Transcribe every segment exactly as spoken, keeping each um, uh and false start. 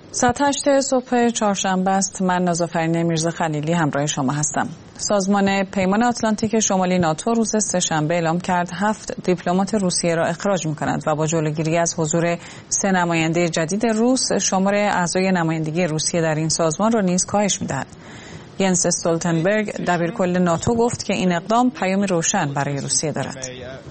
ساعت هشت صبح چهارشنبه است. من نازافرین میرزا خلیلی همراه شما هستم. سازمان پیمان آتلانتیک شمالی ناتو روز سه‌شنبه اعلام کرد هفت دیپلمات روسیه را اخراج می‌کند و با جلوگیری از حضور سه نماینده جدید روس، شمار اعضای نمایندگی روسیه در این سازمان را نیز کاهش می‌دهد. ینس استولتنبرگ دبیرکل ناتو گفت که این اقدام پیامی روشن برای روسیه دارد.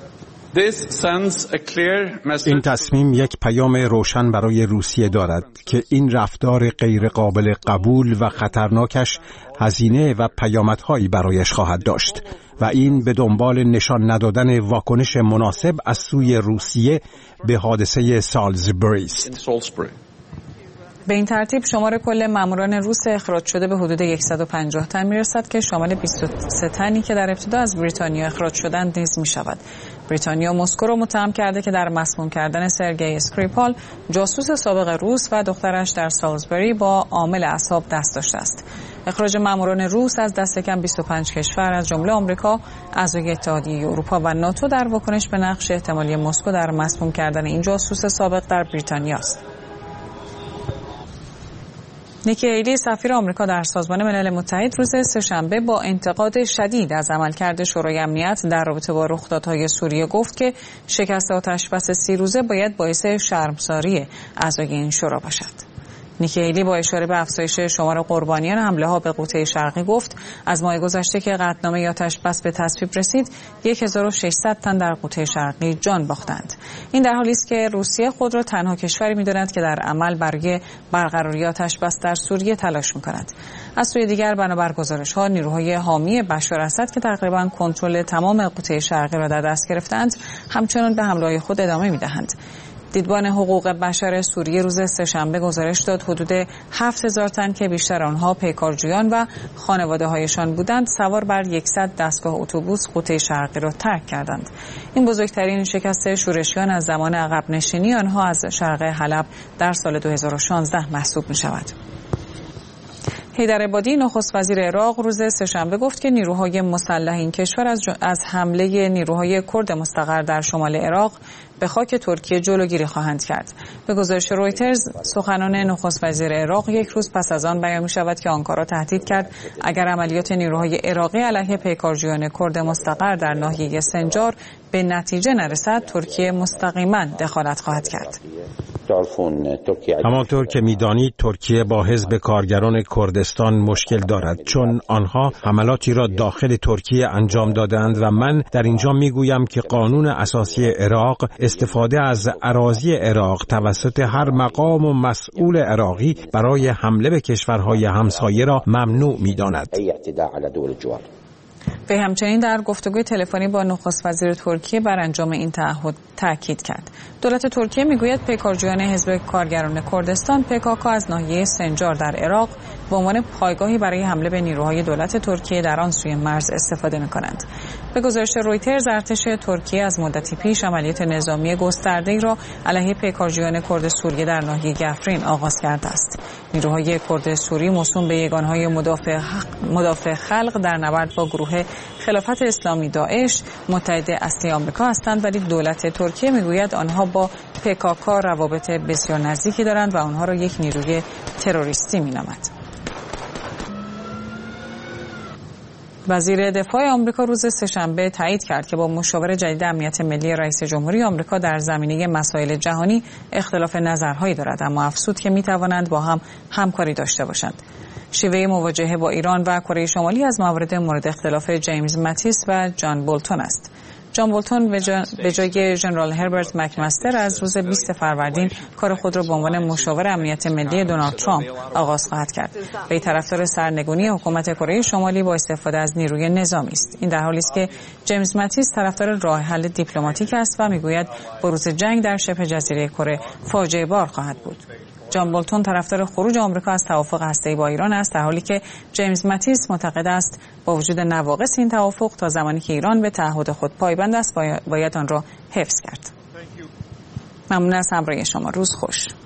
این تصمیم یک پیام روشن برای روسیه دارد که این رفتار غیر قابل قبول و خطرناکش هزینه و پیامدهایی برایش خواهد داشت و این به دنبال نشان ندادن واکنش مناسب از سوی روسیه به حادثه سالزبری است. به این ترتیب شمار کل ماموران روس اخراج شده به حدود صد و پنجاه تن میرسد که شامل بیست و سه تنی که در ابتدا از بریتانیا اخراج شدند نیز می شود. بریتانیا مسکو را متهم کرده که در مسموم کردن سرگئی اسکریپال، جاسوس سابق روس و دخترش در سالزبری با عامل اعصاب دست داشته است. اخراج ماموران روس از دست کم بیست و پنج کشور از جمله آمریکا، اعضای اتحادیه اروپا و ناتو در واکنش به نقش احتمالی مسکو در مسموم کردن این جاسوس سابق در بریتانیا است. نیکی هیلی سفیر آمریکا در سازمان ملل متحد روز سه‌شنبه با انتقاد شدید از عملکرد شورای امنیت در رابطه با رخدادهای سوریه گفت که شکست آتشبس سی روزه باید باعث شرمساری اعضای این شورا باشد. نیکی هیلی با اشاره به افزایش شمار قربانیان حمله ها به قوطه شرقی گفت از ماه گذشته که قطعنامه آتشبس به تصویب رسید هزار و ششصد تن در قوطه شرقی جان باختند. این در حالی است که روسیه خود را تنها کشوری می‌داند که در عمل برای برقراری آتشبس در سوریه تلاش می‌کند. از سوی دیگر بنابر گزارش‌ها نیروهای حامی بشار اسد که تقریباً کنترل تمام قوطه شرقی را در دست گرفتند همچنان به حمله‌های خود ادامه می‌دهند. دیدبان حقوق بشر سوریه روز سه‌شنبه گزارش داد حدود هفت هزار تن که بیشتر آنها پیکارجویان و خانواده‌هایشان بودند سوار بر صد دستگاه اتوبوس قوطه شرقی را ترک کردند. این بزرگترین شکست شورشیان از زمان عقب نشینی آنها از شرق حلب در سال دو هزار و شانزده محسوب می‌شود. حیدر عبادی نخست وزیر عراق روز سه‌شنبه گفت که نیروهای مسلح این کشور از, از حمله نیروهای کرد مستقر در شمال عراق به خاک ترکیه جلوگیری خواهند کرد. به گزارش رویترز سخنان نخست وزیر عراق یک روز پس از آن بیان می‌شود که آنکارا تهدید کرد اگر عملیات نیروهای عراقی علیه پیکارجویان کرد مستقر در ناحیه سنجار به نتیجه نرسد ترکیه مستقیما دخالت خواهد کرد. همانطور که می‌دانید ترکیه با حزب کارگران کردستان مشکل دارد چون آنها حملاتی را داخل ترکیه انجام دادند و من در اینجا می‌گویم که قانون اساسی عراق استفاده از اراضی عراق توسط هر مقام و مسئول عراقی برای حمله به کشورهای همسایه را ممنوع می‌داند. به همچنین در گفتگوی تلفنی با نخست وزیر ترکیه بر انجام این تعهد تاکید کرد. دولت ترکیه میگوید پیکارجویان حزب کارگران کردستان پی کی کی از ناحیه سنجار در عراق به عنوان پایگاهی برای حمله به نیروهای دولت ترکیه در آن سوی مرز استفاده می‌کنند. به گزارش رویترز ارتش ترکیه از مدتی پیش عملیات نظامی گسترده‌ای را علیه پیکارجویان کرد سوریه در ناحیه گفرین آغاز کرده است. نیروهای کرد سوری موسوم به یگانهای مدافع مدافع خلق در نبرد با گروه خلافت اسلامی داعش متحد اصلی آمریکا هستند ولی دولت ترکیه میگوید آنها با پی کی کی روابط بسیار نزدیکی دارند و آنها را یک نیروی تروریستی مینامد. وزیر دفاع آمریکا روز سه‌شنبه تایید کرد که با مشاور جدید امنیت ملی رئیس جمهوری آمریکا در زمینه مسائل جهانی اختلاف نظرهایی دارد اما افزود که میتوانند با هم همکاری داشته باشند. شیوه مواجهه با ایران و کره شمالی از موارد مورد اختلاف جیمز ماتیس و جان بولتون است. جان بولتون به جای ژنرال هربرت مکمستر از روز بیست فروردین کار خود را به عنوان مشاور امنیت ملی دونالد ترامپ آغاز خواهد کرد. وی طرفدار سرنگونی حکومت کره شمالی با استفاده از نیروی نظامی است. این در حالی است که جیمز ماتیس طرفدار راه حل دیپلماتیک است و میگوید بروز جنگ در شبه جزیره کره فاجعه بار خواهد بود. جان بولتون طرفدار خروج آمریکا از توافق هسته‌ای با ایران است در حالی که جیمز ماتیس معتقد است با وجود نواقص این توافق تا زمانی که ایران به تعهد خود پایبند است باید آن را حفظ کرد. ممنون از همراهی شما. روز خوش.